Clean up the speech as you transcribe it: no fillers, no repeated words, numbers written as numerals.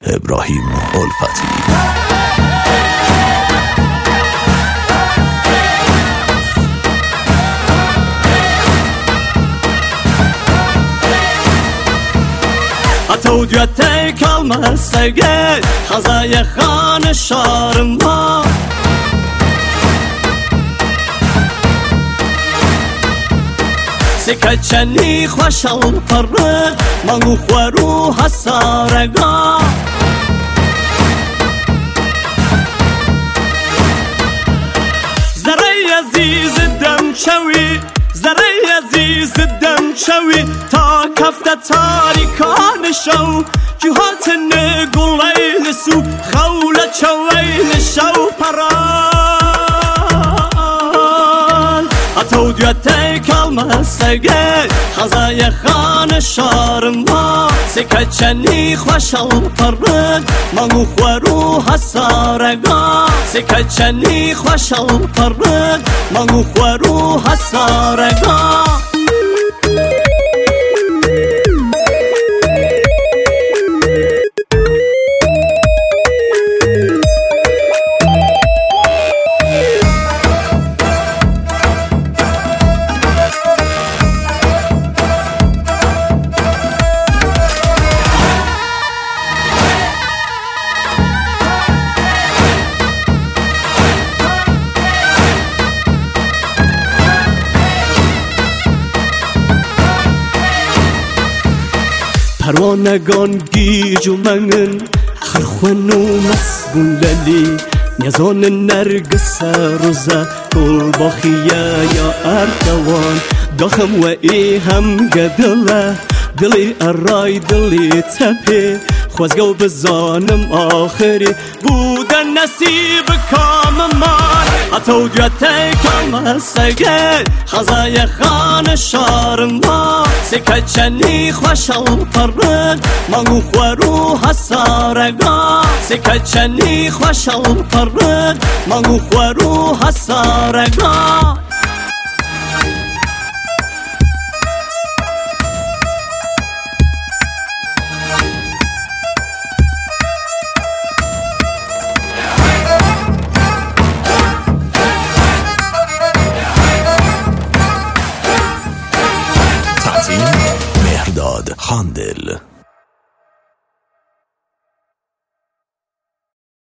ابراهیم الفتی. Atavdiyette kalmazsa gel Hazaya xanı şarıma Sikaçeni xoşal parı Mangu xwaru hasaraga Zaray aziz dem çavi Zaray aziz dem çavi Ta kafta tarikan شو جهات نقول سو خولة شوين شو بران أتوديتك المسجد خزايا خان الشارما سكتشني خوش الطرد مانو خورو هسارقا سكتشني خوش الطرد مانو خورو هسارقا پروانگان گیج و منن خرخون و مسگون للی نیازان نرگس روزه کل باخیه یا اردوان داخم و ای هم گدله دلی ارای دلی تپه خوزگو بزانم آخری بودن نصیب کام من اتودیت کام سگل خزای خان شارما سکچنی خوشل پرد مانگو خورو حسارگا سکچنی خوشل پرد مانگو خورو حسارگا مهرداد خاندل.